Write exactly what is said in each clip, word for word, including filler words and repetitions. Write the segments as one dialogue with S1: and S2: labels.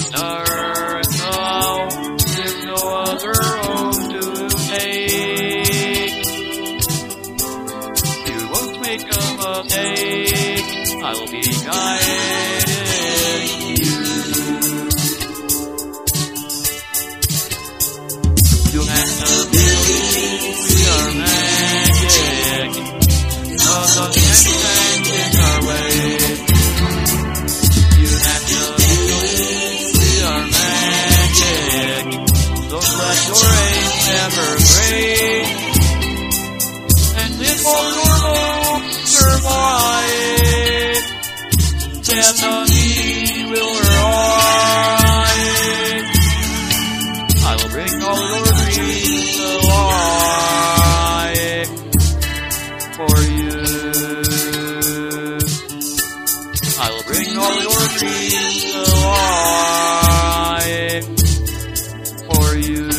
S1: earth now. There's no other road to take. You won't make a mistake. I will be guiding you. You have to believe we are magic. Nothing can stand in our way. You have to believe we are magic. Don't let your aim ever break. And live for normal, survive. Destiny will rise. I will bring all your dreams alive for you. I will bring all your dreams alive for you.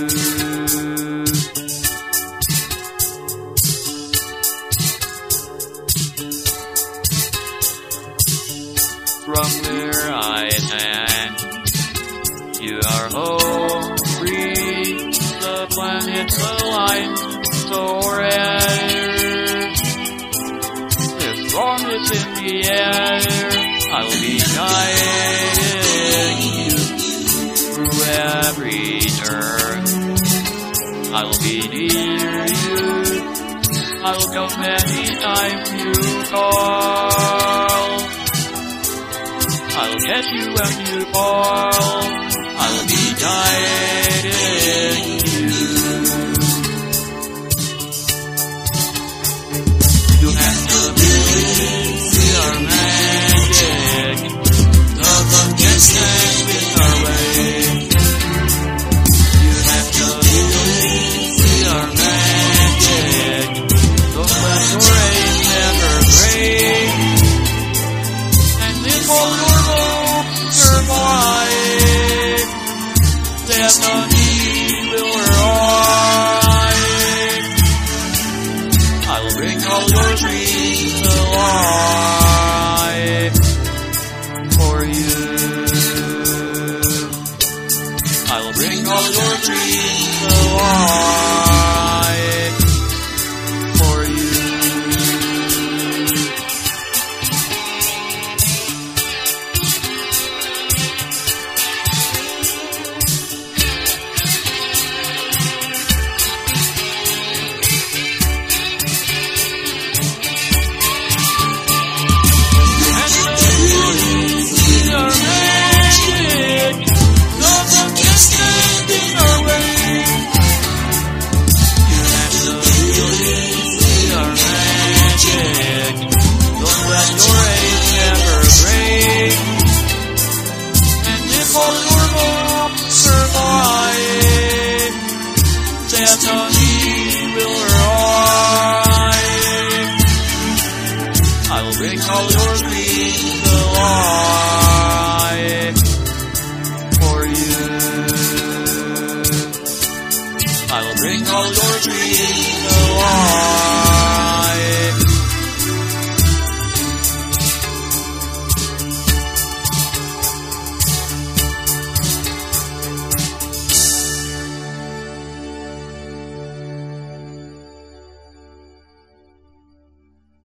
S1: From where I stand, you are home free. The planet's aligned so rare. As long as in the air, I will be guiding you through every turn. I will be near you. I will come anytime you call. I will get you when you fall. I will be guiding you. You have to believe we are magic. Nothing can stand in our way. You have to believe we are magic. Don't let your aim ever break. And live for normal, survive. Destiny will rise. I will bring all your dreams alive for you. I will bring all your dreams alive for you. Destiny will rise. I will bring all your dreams alive for you. I will bring all your dreams alive.